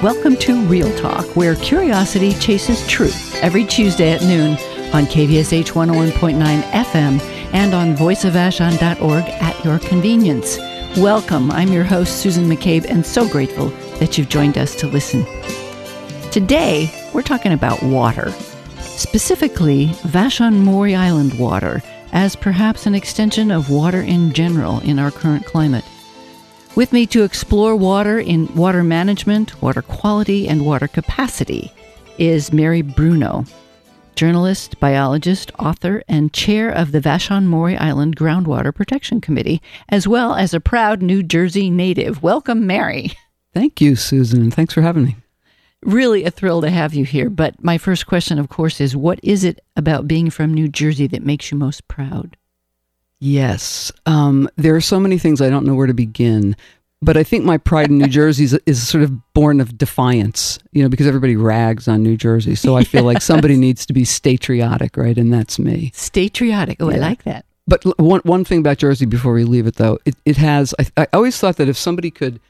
welcome to Real Talk, where curiosity chases truth, every Tuesday at noon on KVSH 101.9 FM and on voiceofvashon.org at your convenience. Welcome. I'm your host, Susan McCabe, and so grateful that you've joined us to listen. Today, we're talking about water, specifically Vashon Maury Island water, as perhaps an extension of water in general in our current climate. With me to explore water in water management, water quality, and water capacity is Mary Bruno, journalist, biologist, author, and chair of the Vashon Maury Island Groundwater Protection Committee, as well as a proud New Jersey native. Welcome, Mary. Thank you, Susan, and thanks for having me. Really a thrill to have you here. But my first question, of course, is what is it about being from New Jersey that makes you most proud? Yes. There are so many things I don't know where to begin, but I think my pride in New Jersey is sort of born of defiance, because everybody rags on New Jersey. So I feel like somebody needs to be statriotic, right? And that's me. Statriotic. Oh, yeah. I like that. But one thing about Jersey before we leave it, though, it has, I always thought that if somebody could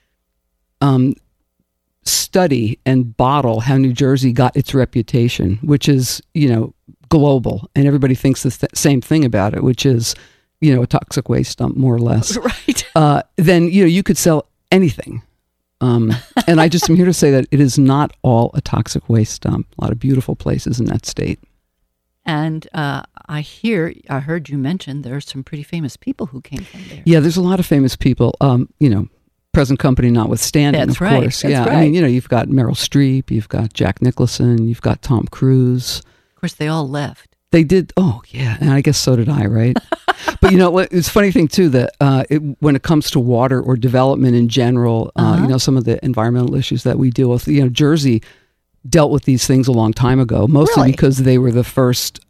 study and bottle how New Jersey got its reputation, which is, global, and everybody thinks the same thing about it, which is, a toxic waste dump, more or less. Right. Then, you could sell anything. And I just am here to say that it is not all a toxic waste dump. A lot of beautiful places in that state. And I heard you mention there are some pretty famous people who came from there. Yeah, there's a lot of famous people, present company notwithstanding, That's of right. course. That's yeah, right. I mean, you've got Meryl Streep, you've got Jack Nicholson, you've got Tom Cruise. Of course, they all left. They did. Oh, yeah. And I guess so did I, right? But it's a funny thing, too, that when it comes to water or development in general, some of the environmental issues that we deal with, Jersey dealt with these things a long time ago, mostly Really? because they were the first,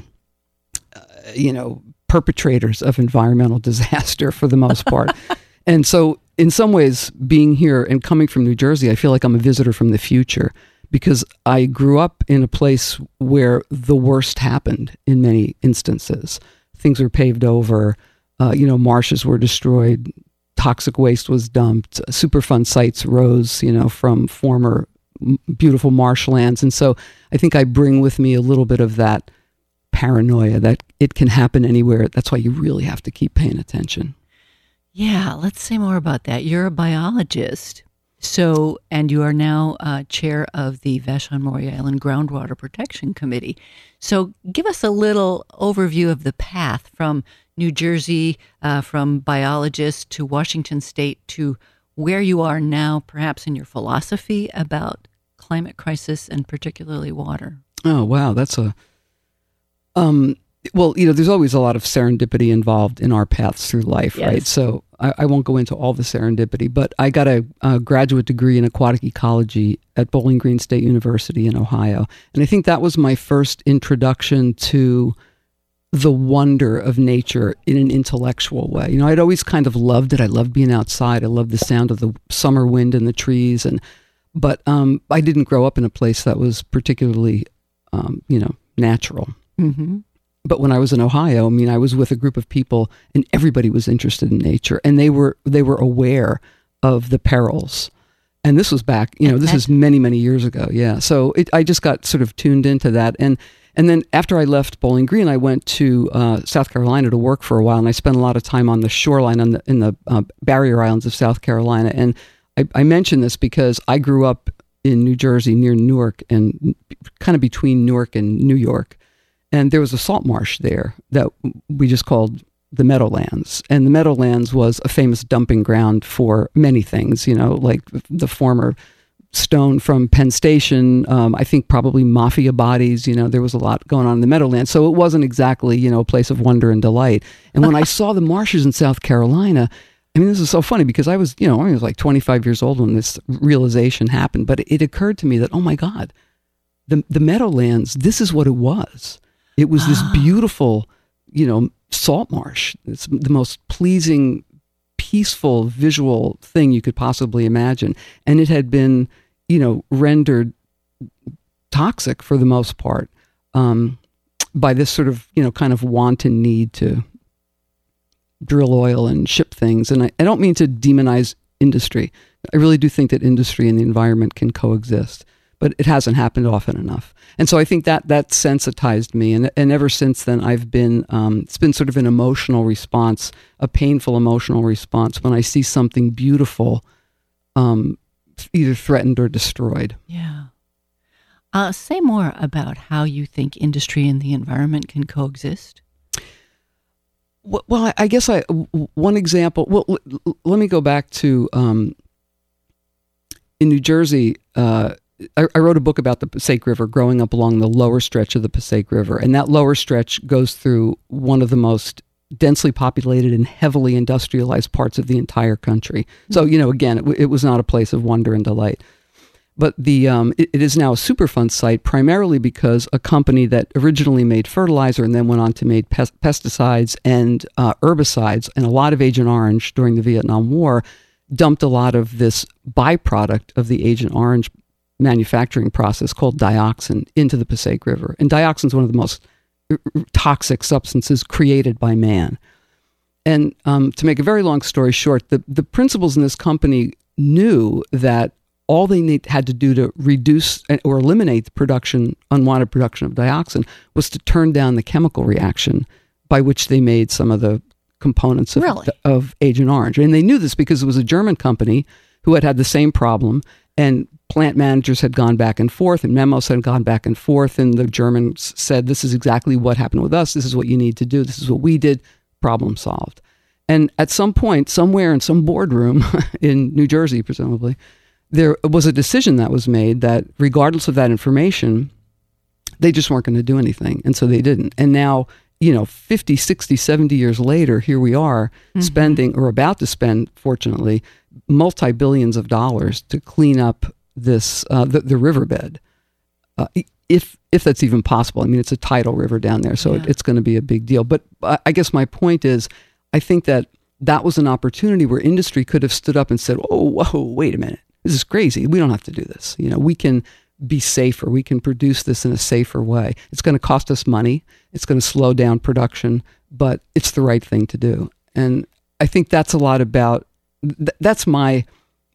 perpetrators of environmental disaster for the most part. And so in some ways, being here and coming from New Jersey, I feel like I'm a visitor from the future, because I grew up in a place where the worst happened in many instances. Things were paved over, marshes were destroyed, toxic waste was dumped, Superfund sites rose, from former beautiful marshlands. And so I think I bring with me a little bit of that paranoia that it can happen anywhere. That's why you really have to keep paying attention. Yeah, let's say more about that. You're a biologist. So, and you are now chair of the Vashon Maury Island Groundwater Protection Committee. So give us a little overview of the path from New Jersey, from biologist to Washington State to where you are now, perhaps in your philosophy about climate crisis and particularly water. Oh, wow. That's a... there's always a lot of serendipity involved in our paths through life, Yes. right? So I won't go into all the serendipity, but I got a graduate degree in aquatic ecology at Bowling Green State University in Ohio. And I think that was my first introduction to the wonder of nature in an intellectual way. I'd always kind of loved it. I loved being outside. I loved the sound of the summer wind in the trees. But I didn't grow up in a place that was particularly, natural. Mm-hmm. But when I was in Ohio, I was with a group of people and everybody was interested in nature, and they were aware of the perils. And this was back, this is many, many years ago. Yeah. So I just got sort of tuned into that. And then after I left Bowling Green, I went to South Carolina to work for a while, and I spent a lot of time on the shoreline in the barrier islands of South Carolina. And I mention this because I grew up in New Jersey near Newark, and kind of between Newark and New York. And there was a salt marsh there that we just called the Meadowlands. And the Meadowlands was a famous dumping ground for many things, like the former stone from Penn Station, I think probably mafia bodies, there was a lot going on in the Meadowlands. So it wasn't exactly, a place of wonder and delight. And when I saw the marshes in South Carolina, this is so funny because I was like 25 years old when this realization happened. But it occurred to me that, oh my God, the Meadowlands, this is what it was. It was this beautiful, salt marsh. It's the most pleasing, peaceful visual thing you could possibly imagine. And it had been, rendered toxic for the most part by this sort of, kind of wanton need to drill oil and ship things. And I don't mean to demonize industry, I really do think that industry and the environment can coexist, but it hasn't happened often enough. And so I think that sensitized me. And ever since then, I've been, it's been sort of an emotional response, a painful emotional response when I see something beautiful either threatened or destroyed. Yeah. Say more about how you think industry and the environment can coexist. Well, I guess one example. Well, let me go back to in New Jersey. I wrote a book about the Passaic River, growing up along the lower stretch of the Passaic River, and that lower stretch goes through one of the most densely populated and heavily industrialized parts of the entire country. So, again, it was not a place of wonder and delight. But it is now a Superfund site primarily because a company that originally made fertilizer and then went on to make pesticides and herbicides and a lot of Agent Orange during the Vietnam War dumped a lot of this byproduct of the Agent Orange manufacturing process called dioxin into the Passaic River. And dioxin is one of the most toxic substances created by man. And to make a very long story short, the principals in this company knew that all they had to do to reduce or eliminate the unwanted production of dioxin was to turn down the chemical reaction by which they made some of the components of Agent Orange. And they knew this because it was a German company who had the same problem, and plant managers had gone back and forth, and memos had gone back and forth, and the Germans said, this is exactly what happened with us, this is what you need to do, this is what we did, problem solved. And at some point, somewhere in some boardroom in New Jersey, presumably, there was a decision that was made that regardless of that information, they just weren't going to do anything. And so they didn't. And now, 50, 60, 70 years later, here we are spending, or about to spend, fortunately, multi-billions of dollars to clean up this, the riverbed. If that's even possible. I mean, it's a tidal river down there, so it's going to be a big deal. But I guess my point is, I think that was an opportunity where industry could have stood up and said, whoa, wait a minute. This is crazy. We don't have to do this. We can be safer. We can produce this in a safer way. It's going to cost us money. It's going to slow down production, but it's the right thing to do. And I think that's a lot about, that's my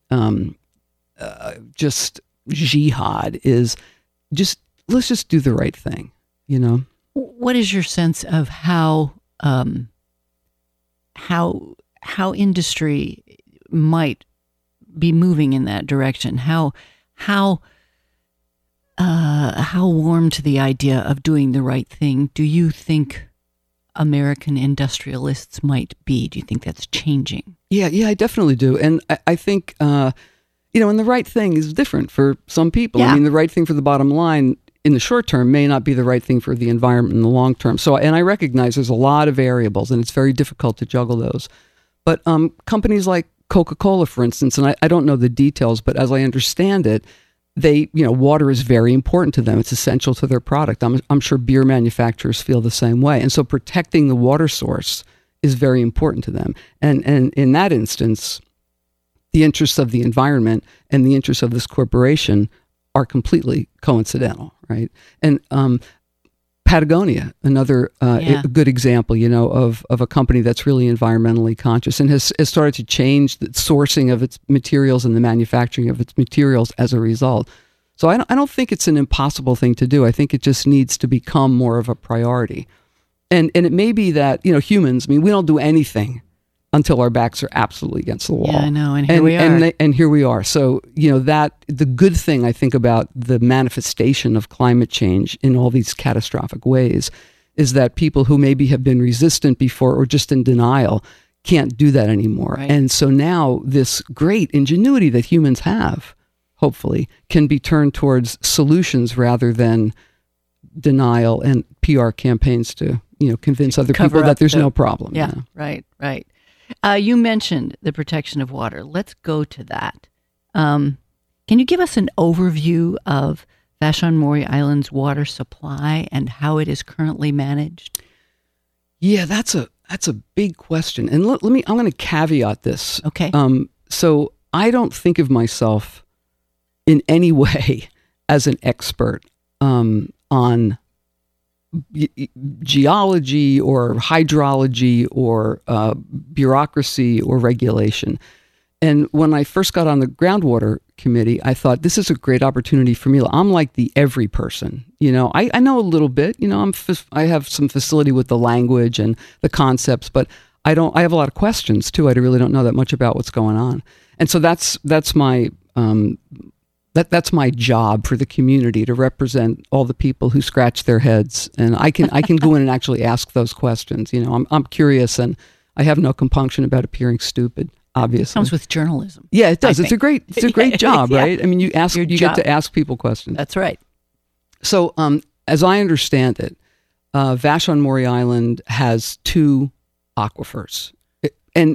just jihad is just, let's just do the right thing, What is your sense of how industry might be moving in that direction? How warm to the idea of doing the right thing do you think American industrialists might be? Do you think that's changing? Yeah, I definitely do. And I think, and the right thing is different for some people. Yeah. I mean, the right thing for the bottom line in the short term may not be the right thing for the environment in the long term. So, and I recognize there's a lot of variables and it's very difficult to juggle those. But companies like Coca-Cola, for instance, and I don't know the details, but as I understand it, water is very important to them. It's essential to their product. I'm sure beer manufacturers feel the same way. And so protecting the water source is very important to them. And in that instance, the interests of the environment and the interests of this corporation are completely coincidental, right? And Patagonia, another good example, of a company that's really environmentally conscious and has started to change the sourcing of its materials and the manufacturing of its materials as a result. So I don't think it's an impossible thing to do. I think it just needs to become more of a priority. And it may be that, humans, we don't do anything until our backs are absolutely against the wall. Yeah, I know, and here we are. And here we are. So, that the good thing I think about the manifestation of climate change in all these catastrophic ways is that people who maybe have been resistant before or just in denial can't do that anymore. Right. And so now this great ingenuity that humans have, hopefully, can be turned towards solutions rather than denial and PR campaigns to, convince other people that there's no problem. Yeah, right. You mentioned the protection of water. Let's go to that. Can you give us an overview of Vashon Maury Island's water supply and how it is currently managed? Yeah, that's a big question. And I'm going to caveat this. Okay. So I don't think of myself in any way as an expert on geology or hydrology or bureaucracy or regulation. And when I first got on the groundwater committee, I thought this is a great opportunity for me. I'm like the every person, I know a little bit, I have some facility with the language and the concepts, but I have a lot of questions too. I really don't know that much about what's going on. And so that's my, that's my job for the community, to represent all the people who scratch their heads. And I can go in and actually ask those questions. I'm curious, and I have no compunction about appearing stupid. Obviously, comes with journalism. Yeah, it does. It's a great job, right? Yeah. I mean, you get to ask people questions. That's right. So, as I understand it, Vashon Maury Island has 2 aquifers, and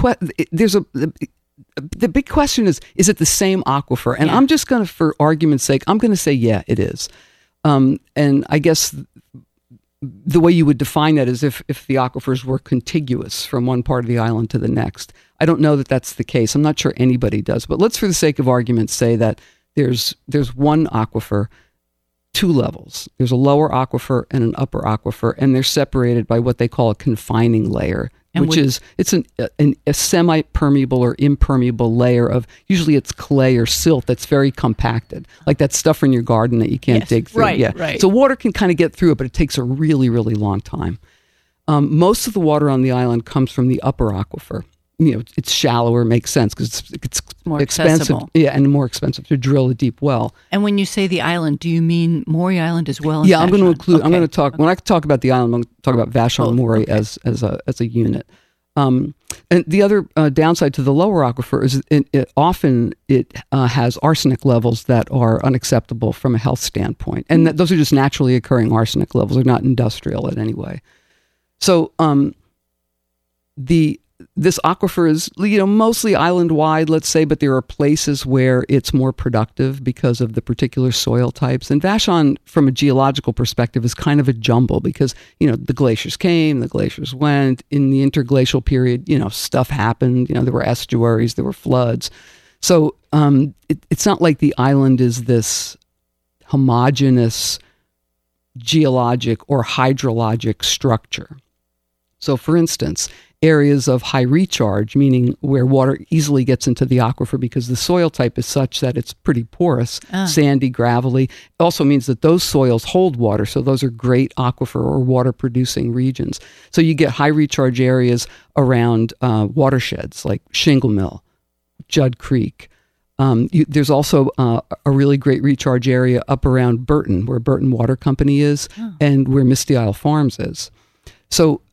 the big question is it the same aquifer? And I'm just going to, for argument's sake, I'm going to say, yeah, it is. And I guess the way you would define that is if the aquifers were contiguous from one part of the island to the next. I don't know that that's the case. I'm not sure anybody does, but let's, for the sake of argument, say that there's one aquifer, 2 levels. There's a lower aquifer and an upper aquifer, and they're separated by what they call a confining layer, it's a semi-permeable or impermeable layer of, usually it's clay or silt that's very compacted, like that stuff in your garden that you can't dig through. Right. So water can kind of get through it, but it takes a really, really long time. Most of the water on the island comes from the upper aquifer. It's shallower, makes sense, because it's more expensive. accessible. Yeah, and more expensive to drill a deep well. And when you say the island, do you mean Maury Island as well? Yeah, I'm going to include. Okay. I'm going to talk when I talk about the island. I'm going to talk about Vashon Maury as a unit. And the other downside to the lower aquifer is it often has arsenic levels that are unacceptable from a health standpoint, and those are just naturally occurring arsenic levels. They're not industrial in any way. So this aquifer is, mostly island-wide, let's say, but there are places where it's more productive because of the particular soil types. And Vashon, from a geological perspective, is kind of a jumble because, the glaciers came, the glaciers went. In the interglacial period, stuff happened. There were estuaries, there were floods. So it's not like the island is this homogeneous geologic or hydrologic structure. So, for instance, areas of high recharge, meaning where water easily gets into the aquifer because the soil type is such that it's pretty porous, sandy, gravelly. It also means that those soils hold water, so those are great aquifer or water-producing regions. So you get high recharge areas around watersheds like Shingle Mill, Judd Creek. There's also a really great recharge area up around Burton, where Burton Water Company is, and where Misty Isle Farms is. So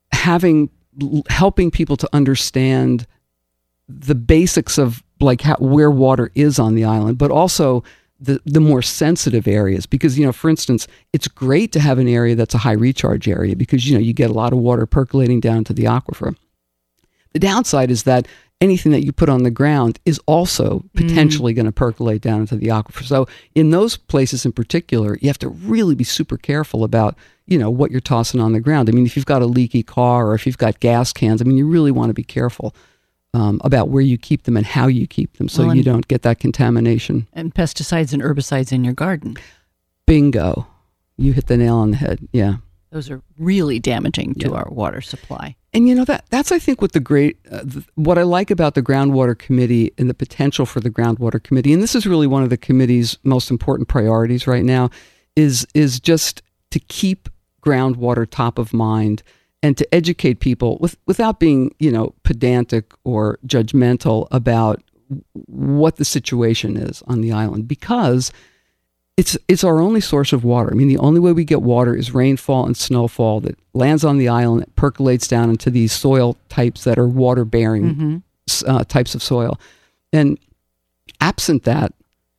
helping people to understand the basics of where water is on the island, but also the more sensitive areas. Because, for instance, it's great to have an area that's a high recharge area because, you get a lot of water percolating down to the aquifer. The downside is that anything that you put on the ground is also potentially going to percolate down into the aquifer. So in those places in particular, you have to really be super careful about, what you're tossing on the ground. I mean, if you've got a leaky car or if you've got gas cans, you really want to be careful about where you keep them and how you keep them so you don't get that contamination. And pesticides and herbicides in your garden. Bingo. You hit the nail on the head. Yeah. Those are really damaging to our water supply. And that's I think what what I like about the Groundwater Committee and the potential for the Groundwater Committee, and this is really one of the committee's most important priorities right now, is just to keep groundwater top of mind and to educate people without being, pedantic or judgmental about what the situation is on the island, because it's our only source of water. I mean, the only way we get water is rainfall and snowfall that lands on the island, percolates down into these soil types that are water-bearing types of soil. And absent that,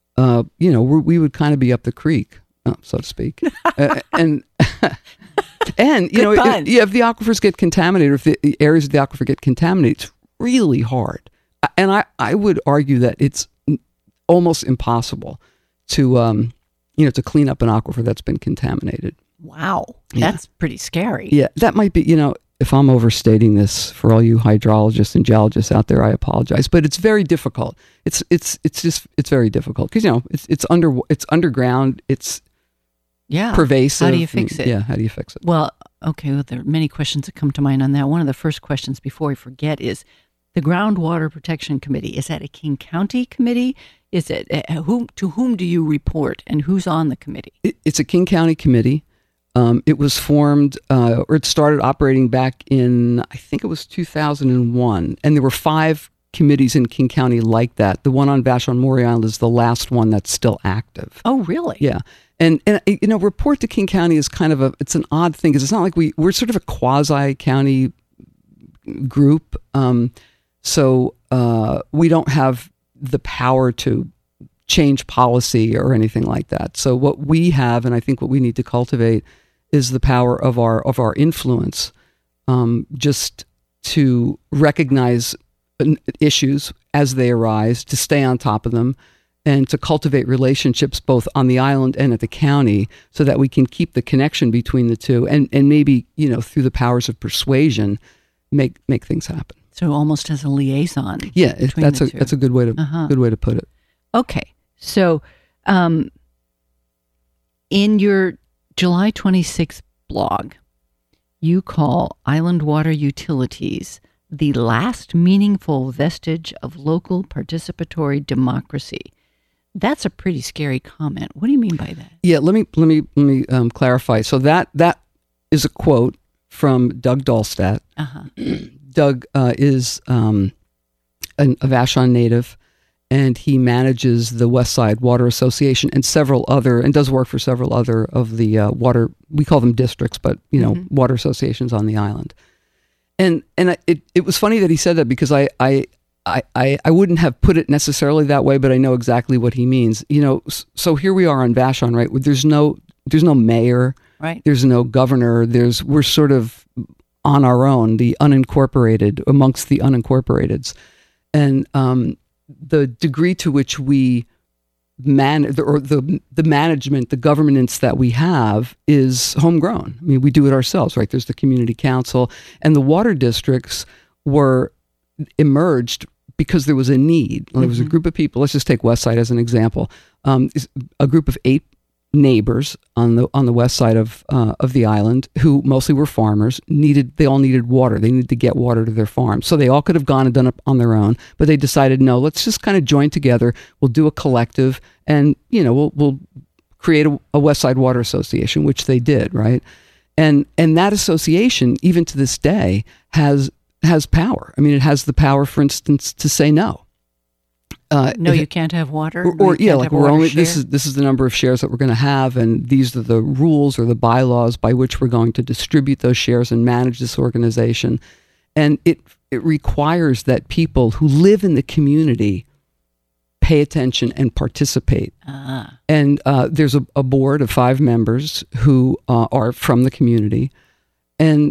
we would kind of be up the creek, so to speak. And if the aquifers get contaminated, or if the areas of the aquifer get contaminated, it's really hard. And I would argue that it's almost impossible to clean up an aquifer that's been contaminated. Wow. That's pretty scary. Yeah, that might be, if I'm overstating this for all you hydrologists and geologists out there, I apologize, but it's very difficult. It's very difficult because, it's underground. It's pervasive. How do you fix it? Yeah. How do you fix it? Well, okay. Well, there are many questions that come to mind on that. One of the first questions before we forget is, the Groundwater Protection Committee. Is that a King County committee? Is it to whom do you report, and who's on the committee? It's a King County committee. It was formed, or it started operating back in, I think it was 2001. And there were 5 committees in King County like that. The one on Vashon-Maury Island is the last one that's still active. Oh, really? Yeah. And report to King County is kind of it's an odd thing, because it's not like we're sort of a quasi-county group. So we don't have the power to change policy or anything like that. So what we have, and I think what we need to cultivate, is the power of our influence, just to recognize issues as they arise, to stay on top of them, and to cultivate relationships both on the island and at the county, so that we can keep the connection between the two, and maybe through the powers of persuasion, make things happen. So almost as a liaison. Yeah, that's a good way to put it. Okay, so in your July 26th blog, you call Island Water Utilities the last meaningful vestige of local participatory democracy. That's a pretty scary comment. What do you mean by that? Yeah, let me clarify. So that is a quote from Doug Dahlstadt. Doug is a Vashon native, and he manages the West Side Water Association and does work for several other of the water, we call them districts, but water associations on the island. And it was funny that he said that, because I wouldn't have put it necessarily that way, but I know exactly what he means. So here we are on Vashon, right? There's no mayor, right? There's no governor. We're sort of on our own, the unincorporated amongst the unincorporateds, and the degree to which we manage, or the management, the governance that we have, is homegrown. I mean, we do it ourselves, right? There's the community council, and the water districts were emerged because there was a need. There was a group of people. Let's just take West Side as an example. A group of 8 neighbors on the west side of the island, who mostly were farmers. They all needed water. They needed to get water to their farm. So they all could have gone and done it on their own, but they decided, no, let's just kind of join together. We'll do a collective, and we'll create a West Side Water Association, which they did, right? And that association, even to this day, has power. I mean, it has the power, for instance, to say no. No, you can't have water. Or like we're only this is the number of shares that we're going to have, and these are the rules or the bylaws by which we're going to distribute those shares and manage this organization. And it requires that people who live in the community pay attention and participate. And there's a board of 5 members who are from the community, and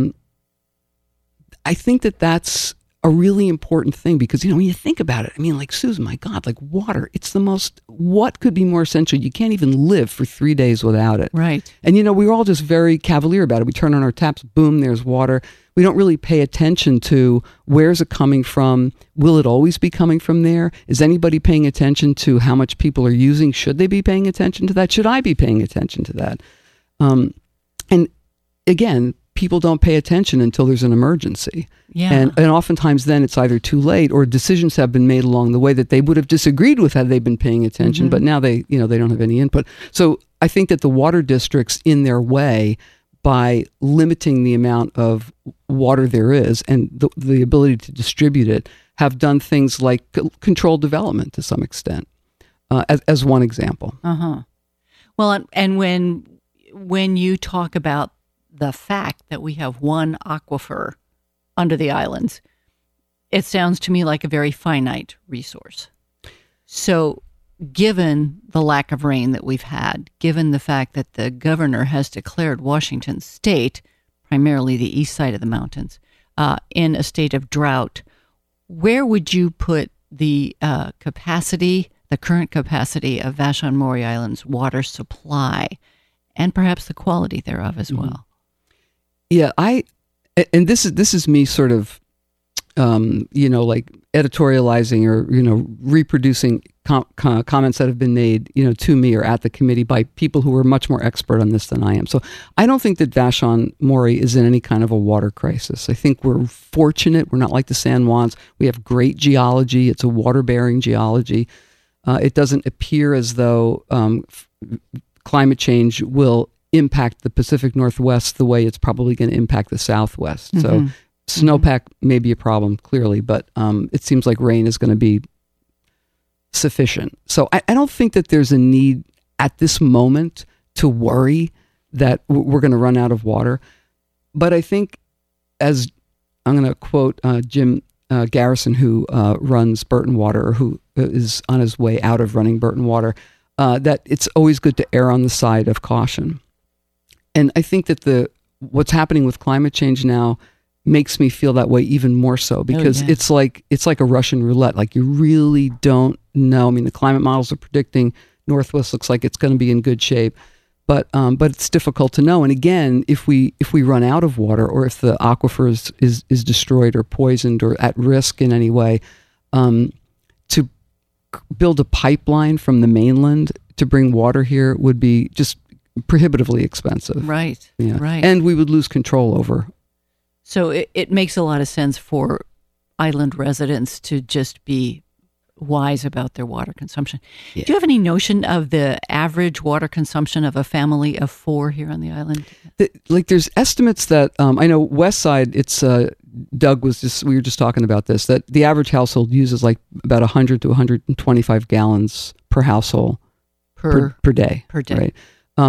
I think that's a really important thing, because when you think about it, I mean, like, Susan, my God, like water, it's what could be more essential? You can't even live for 3 days without it. Right. And we were all just very cavalier about it. We turn on our taps, boom, there's water. We don't really pay attention to where's it coming from? Will it always be coming from there? Is anybody paying attention to how much people are using? Should they be paying attention to that? Should I be paying attention to that? And again, people don't pay attention until there's an emergency. Yeah. And oftentimes then it's either too late, or decisions have been made along the way that they would have disagreed with had they been paying attention, but now they don't have any input. So I think that the water districts, in their way, by limiting the amount of water there is and the ability to distribute it, have done things like controlled development to some extent, as one example. Well, and when you talk about the fact that we have one aquifer under the islands, it sounds to me like a very finite resource. So given the lack of rain that we've had, given the fact that the governor has declared Washington state, primarily the east side of the mountains, in a state of drought, where would you put the capacity, the current capacity of Vashon-Maury Island's water supply, and perhaps the quality thereof as well? Yeah, and this is me sort of like editorializing or, reproducing comments that have been made, to me or at the committee by people who are much more expert on this than I am. So I don't think that Vashon Maury is in any kind of a water crisis. I think we're fortunate. We're not like the San Juans. We have great geology. It's a water-bearing geology. It doesn't appear as though climate change will impact the Pacific Northwest the way it's probably going to impact the Southwest. Mm-hmm. So snowpack may be a problem, clearly, but it seems like rain is going to be sufficient. So I don't think that there's a need at this moment to worry that we're going to run out of water. But I think, as I'm going to quote Jim Garrison, who runs Burton Water, or who is on his way out of running Burton Water, that it's always good to err on the side of caution. And I think that what's happening with climate change now makes me feel that way even more so, because it's like a Russian roulette. Like, you really don't know. I mean, the climate models are predicting Northwest looks like it's going to be in good shape, but it's difficult to know. And again, if we run out of water, or if the aquifer is destroyed or poisoned or at risk in any way, to build a pipeline from the mainland to bring water here would be just prohibitively expensive. Right. Yeah. Right. And we would lose control over. So it makes a lot of sense for island residents to just be wise about their water consumption. Yeah. Do you have any notion of the average water consumption of a family of 4 here on the island? There's estimates that, I know West Side, it's, we were just talking about this, that the average household uses like about 100 to 125 gallons per household per day. Per day. Right?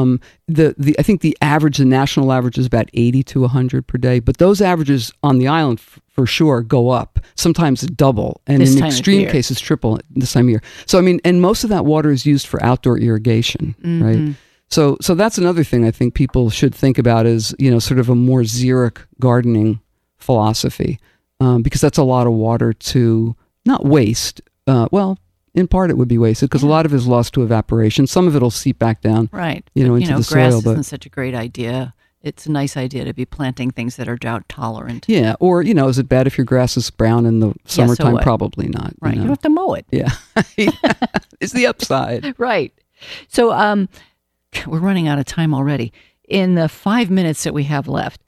I think the national average is about 80 to 100 per day, but those averages on the island for sure go up, sometimes double, and in extreme cases triple this time of year. So, I mean, and most of that water is used for outdoor irrigation, right? So that's another thing I think people should think about is, sort of a more xeric gardening philosophy, because that's a lot of water to not waste. In part, it would be wasted because a lot of it is lost to evaporation. Some of it will seep back down, right? Into the grass soil. Isn't such a great idea. It's a nice idea to be planting things that are drought tolerant. Yeah, or is it bad if your grass is brown in the summertime? So probably not. Right, you don't have to mow it. Yeah, it's the upside. Right. So we're running out of time already. In the 5 minutes that we have left,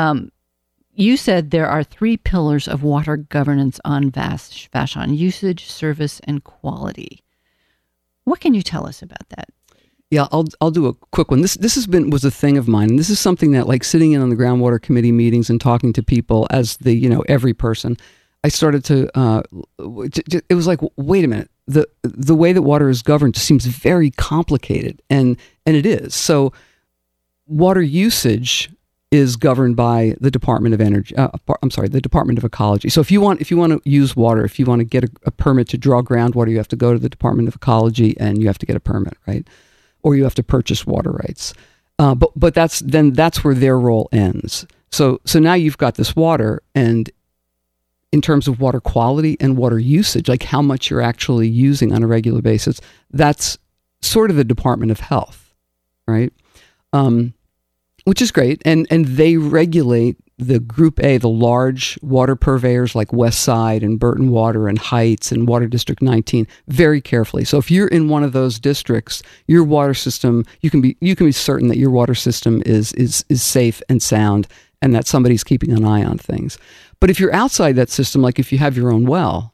you said there are 3 pillars of water governance on Vashon: usage, service, and quality. What can you tell us about that? Yeah, I'll do a quick one. This was a thing of mine, and this is something that, like, sitting in on the groundwater committee meetings and talking to people as every person, I started to. It was like, wait a minute, the way that water is governed just seems very complicated, and it is. So, water usage is governed by the Department of Energy. The Department of Ecology. So if you want to use water, if you want to get a permit to draw groundwater, you have to go to the Department of Ecology and you have to get a permit, right? Or you have to purchase water rights. But that's where their role ends. So now you've got this water, and in terms of water quality and water usage, like how much you're actually using on a regular basis, that's sort of the Department of Health, right? Which is great, and they regulate the Group A, the large water purveyors like West Side and Burton Water and Heights and Water District 19 very carefully. So if you're in one of those districts, your water system, you can be certain that your water system is safe and sound, and that somebody's keeping an eye on things. But if you're outside that system, like if you have your own well,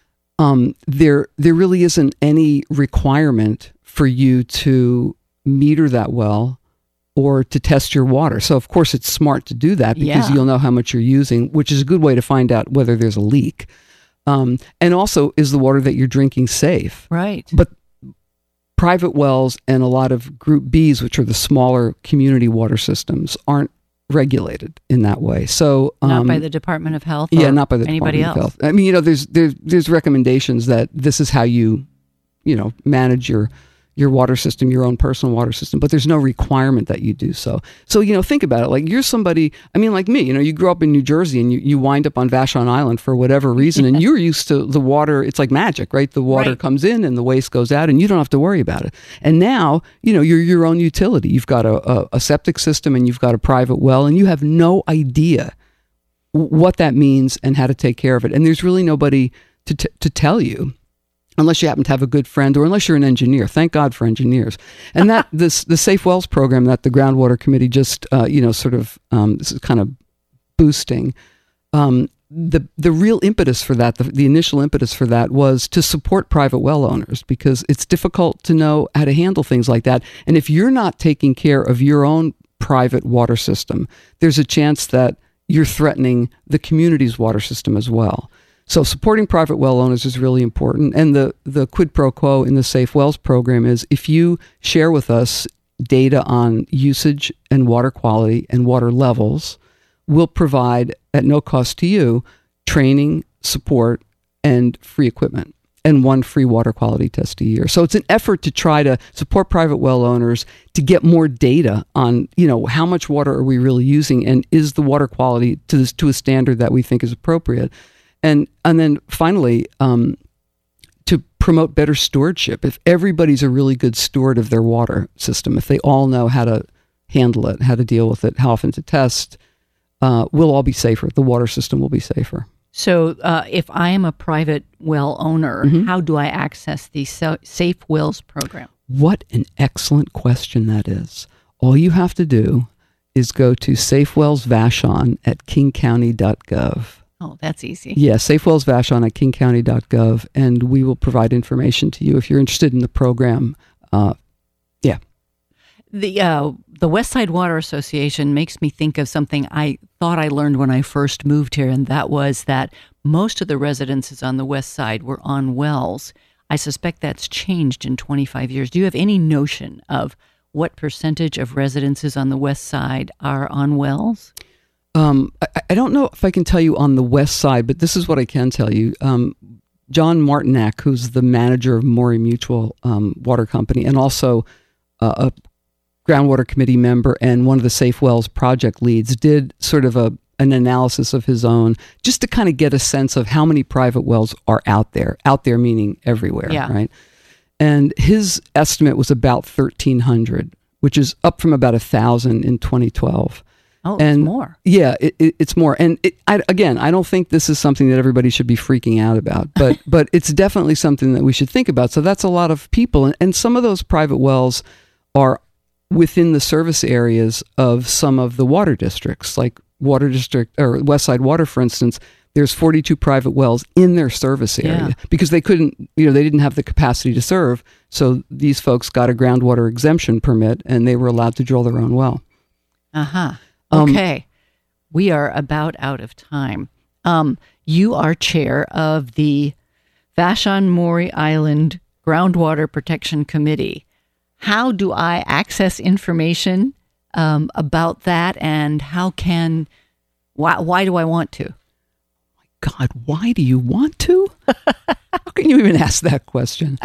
there really isn't any requirement for you to meter that well or to test your water. So of course it's smart to do that because you'll know how much you're using, which is a good way to find out whether there's a leak. And also, is the water that you're drinking safe? Right. But private wells and a lot of Group Bs, which are the smaller community water systems, aren't regulated in that way. So not by the Department of Health. Yeah, not by the anybody Department else. of Health. I mean, there's recommendations that this is how you manage your water system, your own personal water system, but there's no requirement that you do so. So, think about it. Like, you're somebody, I mean, like me, you grew up in New Jersey and you wind up on Vashon Island for whatever reason, and you're used to the water. It's like magic, right? The water comes in and the waste goes out, and you don't have to worry about it. And now, you're your own utility. You've got a septic system and you've got a private well, and you have no idea what that means and how to take care of it. And there's really nobody to tell you, unless you happen to have a good friend or unless you're an engineer. Thank God for engineers. And that the Safe Wells program that the Groundwater Committee just, this is kind of boosting. The real impetus for that, the initial impetus for that was to support private well owners, because it's difficult to know how to handle things like that. And if you're not taking care of your own private water system, there's a chance that you're threatening the community's water system as well. So supporting private well owners is really important. And the quid pro quo in the Safe Wells program is, if you share with us data on usage and water quality and water levels, we'll provide, at no cost to you, training, support, and free equipment, and one free water quality test a year. So it's an effort to try to support private well owners to get more data on, how much water are we really using, and is the water quality to a standard that we think is appropriate. And then finally, to promote better stewardship. If everybody's a really good steward of their water system, if they all know how to handle it, how to deal with it, how often to test, we'll all be safer. The water system will be safer. So if I am a private well owner, how do I access the Safe Wells program? What an excellent question that is. All you have to do is go to Safe Wells Vashon at kingcounty.gov. Oh, that's easy. Yeah, Safe Wells Vashon at kingcounty.gov, and we will provide information to you if you're interested in the program. The West Side Water Association makes me think of something I thought I learned when I first moved here, and that was that most of the residences on the West Side were on wells. I suspect that's changed in 25 years. Do you have any notion of what percentage of residences on the West Side are on wells? I don't know if I can tell you on the West Side, but this is what I can tell you. John Martinak, who's the manager of Maury Mutual Water Company, and also a Groundwater Committee member and one of the Safe Wells project leads, did sort of an analysis of his own, just to kind of get a sense of how many private wells are out there meaning everywhere, right? And his estimate was about 1,300, which is up from about 1,000 in 2012. Oh, it's more. Yeah, it's more. And I don't think this is something that everybody should be freaking out about, but it's definitely something that we should think about. So that's a lot of people. And some of those private wells are within the service areas of some of the water districts, like Water District or West Side Water, for instance. There's 42 private wells in their service area because they couldn't, they didn't have the capacity to serve. So these folks got a groundwater exemption permit and they were allowed to drill their own well. Okay. We are about out of time. You are chair of the Vashon Maury Island Groundwater Protection Committee. How do I access information about that, and why do I want to? God, why do you want to? How can you even ask that question?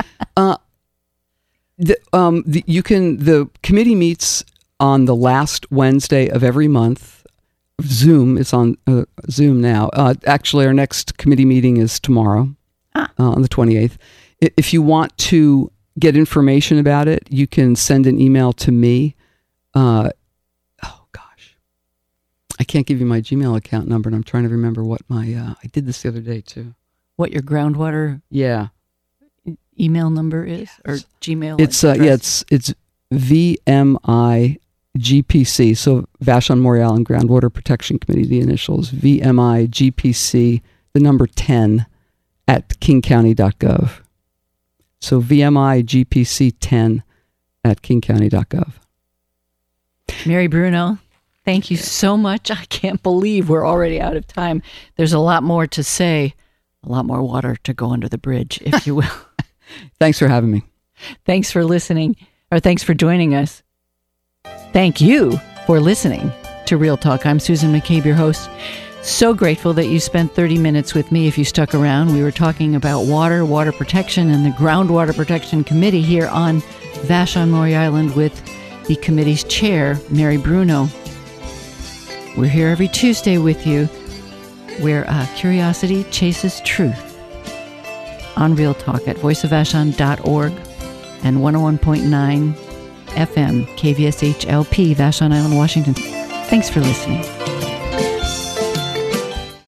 The committee meets on the last Wednesday of every month. Zoom, it's on Zoom now. Actually, our next committee meeting is tomorrow, on the 28th. If you want to get information about it, you can send an email to me. I can't give you my Gmail account number, and I'm trying to remember what my, I did this the other day too. What your groundwater email number is, or Gmail address? It's VMIGPC, so Vashon Maury Island Groundwater Protection Committee, the initials, VMIGPC, the number 10 at kingcounty.gov. So VMIGPC 10 at kingcounty.gov. Mary Bruno, thank you so much. I can't believe we're already out of time. There's a lot more to say, a lot more water to go under the bridge, if you will. Thanks for having me. Thanks for listening, or thanks for joining us. Thank you for listening to Real Talk. I'm Susan McCabe, your host. So grateful that you spent 30 minutes with me. If you stuck around, we were talking about water protection, and the Groundwater Protection Committee here on Vashon Maury Island with the committee's chair, Mary Bruno. We're here every Tuesday with you, where curiosity chases truth, on Real Talk at voiceofvashon.org and 101.9 FM, KVSH-LP, Vashon Island, Washington. Thanks for listening.